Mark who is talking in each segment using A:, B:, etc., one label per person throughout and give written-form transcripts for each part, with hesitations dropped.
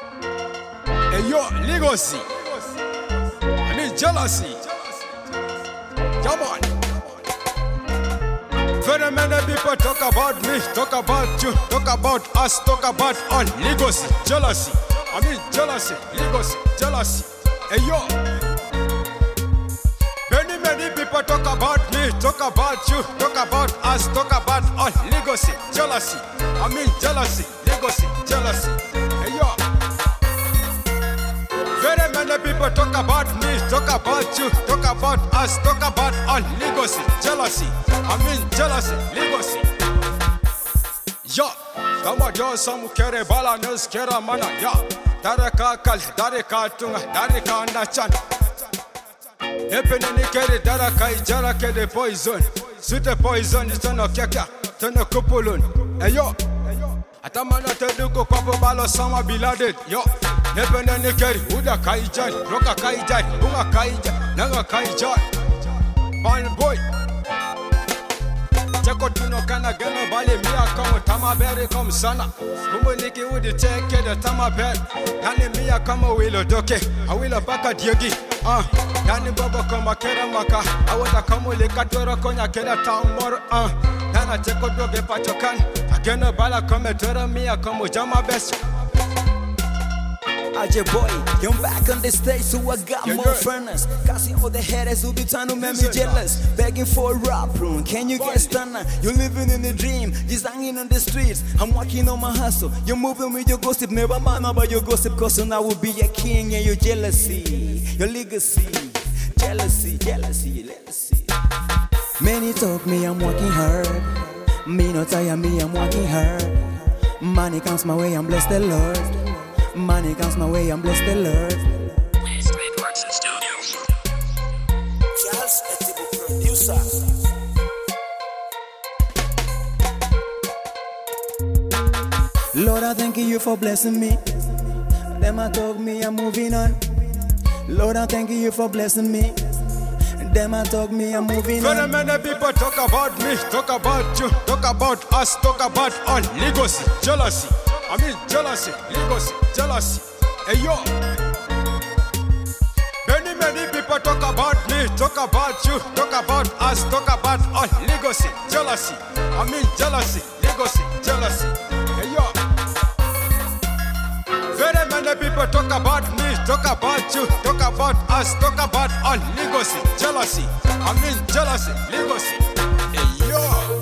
A: Hey yo, legacy. I mean jealousy. Come on. Very many people talk about me, talk about you, talk about us, talk about all. Legacy, jealousy. I mean jealousy, legacy, jealousy. Hey yo. Many people talk about me, talk about you, talk about us, talk about all. Legacy, jealousy. I mean jealousy, legacy, jealousy. Hey yo. Very many people talk about me, talk about you, talk about us, talk about all. Legacy, jealousy. I mean jealousy, legacy. Yo, kama jo samu kere bala nus kera mana ya. Daraka kal, daraka tunga, daraka nachan. Epene kere daraka ijara kere poison. Sute poison is tono keka, tono kupulun. Ayo, atamana teduko kwapo balo sama biladed. Yo, epene kere uda kaijan, roka kaijan, bunga kaijan, nanga kaijan. Ball boy. Cheko tuno kana geno bali miya kamo tamabere kom sana. Kumuniki udi teke de tamabere. Nani miya kamo wilo doke, awilo baka diegi. Nani baba kama kera maka, awata kamo leka toro konya kera taumor. Nana cheko doge pachokan, ageno bala kome toro miya kamo jama best.
B: Aje boy, I'm back on the stage, so I got more furnace. Casting all the haters who be trying to make me jealous. Begging for a rap room, can you get stunner? You're living in a dream, just hanging on the streets. I'm working on my hustle, you're moving with your gossip. Never mind about your gossip, cause soon I will be a king and your jealousy, your legacy. Jealousy, jealousy, jealousy. Many talk me, I'm working hard. Me no tire me, I'm working hard. Money comes my way, I'm blessed the Lord. Money comes my way, I'm blessed the Lord.
C: Street Works and Studios.
B: Charles Etibu producer. Lord, I thank you for blessing me. Them I talk me, I'm moving on. Lord, I thank you for blessing me. Them I talk me, I'm moving on.
A: Very many people talk about me, talk about you, talk about us, talk about all. Legacy, jealousy. I mean jealousy, legacy, jealousy. Hey yo. Many people talk about me, talk about you, talk about us, talk about all. Legacy, jealousy. I mean jealousy, legacy, jealousy. Hey yo. Very many people talk about me, talk about you, talk about us, talk about all. Legacy, jealousy. I mean jealousy, legacy. Hey yo.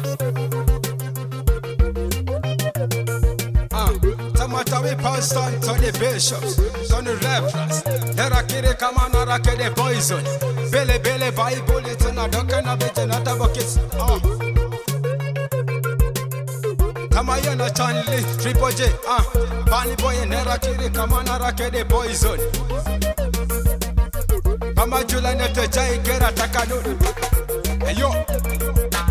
A: Tamatawi pastor to the bishops, to the reverends. Nerakiri kamana rakede poison. Bele Bible it's na dokana bete na tabakits. Kamayana Chanli, Triple J. Bani boy nerakiri kamana rakede poison. Kamajula nete jai kera takanu. Hey yo.